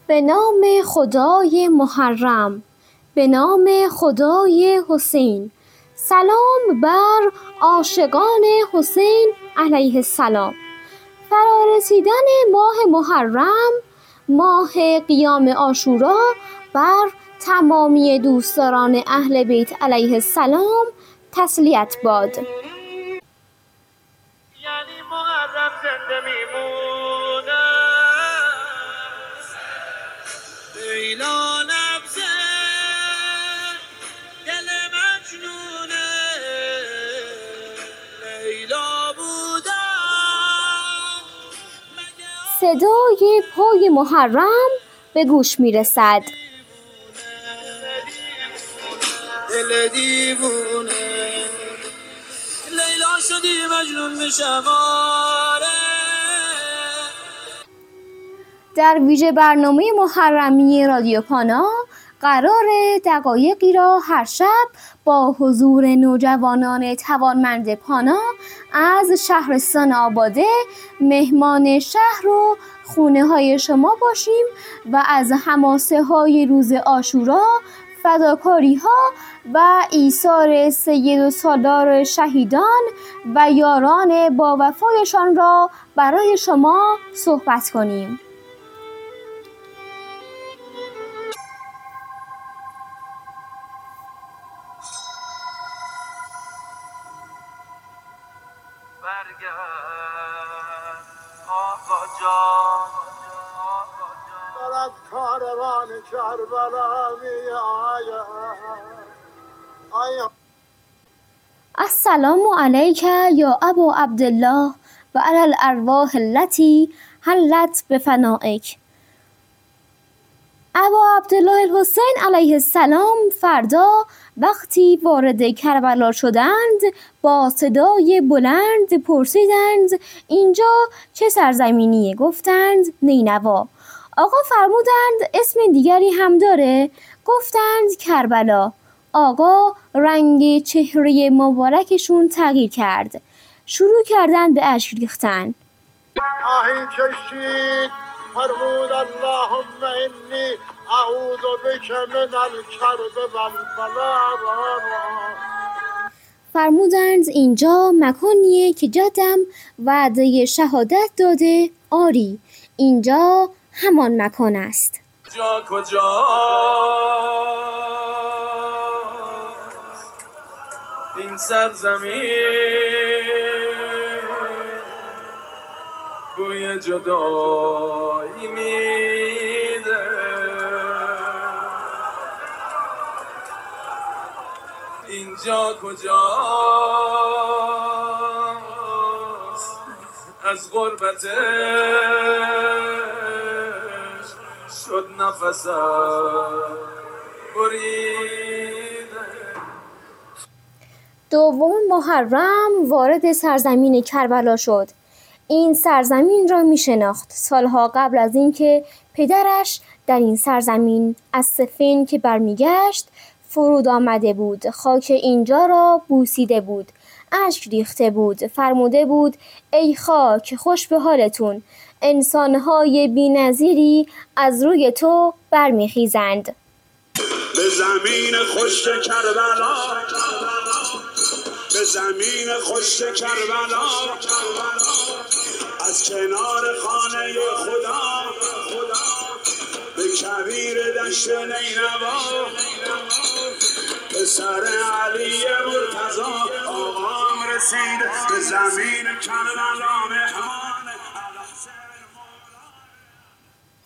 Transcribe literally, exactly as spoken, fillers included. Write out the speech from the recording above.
به نام خدای محرم، به نام خدای حسین. سلام بر عاشقان حسین علیه السلام. فرارسیدن ماه محرم، ماه قیام عاشورا، بر تمامی دوستداران اهل بیت علیه السلام تسلیت باد. یعنی محرم زنده میمونه، لیلا نبضه دل مجنونه، لیلا بودم. صدای پای محرم به گوش میرسد. دل دیوونه، لیلا شدی مجنون میشم آره. در ویژه برنامه محرمی رادیو پانا قرار دقایقی را هر شب با حضور نوجوانان توانمند پانا از شهرستان آباده مهمان شهر و خونه های شما باشیم و از حماسه های روز عاشورا، فداکاری ها و ایثار سید و سالار شهیدان و یاران با وفایشان را برای شما صحبت کنیم. برگرد آقا جان، برد کاروان کربلا می آید. السلام علیک یا ابا عبدالله و علی الارواح التي حلت بفنائک. ابا عبدالله الحسین علیه السلام فردا وقتی وارد کربلا شدند با صدای بلند پرسیدند اینجا چه سرزمینیه؟ گفتند نینوا. آقا فرمودند اسم دیگری هم داره؟ گفتند کربلا. آقا رنگ چهره مبارکشون تغییر کرد، شروع کردن به اشک ریختن. آهی کشید فرمود اللهم انی اعوذ بک من الکرب والبلا. فرمودند اینجا مکانیه که جدم وعده شهادت داده. آری اینجا همان مکان است. جا کجا این سرزمین، بوی جدایی میده، اینجا کجاست از غربتش شد نفسم بریده. دوم محرم وارد سرزمین کربلا شد. این سرزمین را می شناخت سالها قبل از اینکه پدرش در این سرزمین از صفین که برمیگشت فرود آمده بود. خاک اینجا را بوسیده بود، اشک ریخته بود، فرموده بود ای خاک خوش به حالتون، انسانهای بی‌نظیری از روی تو برمیخیزند. به زمین خشک کربلا، به زمین خشک کربلا، از کنار خانه خدا به کویر دشت نینوا، به سر علی مرتضی آقام رسید. به زمین کربلا مهمان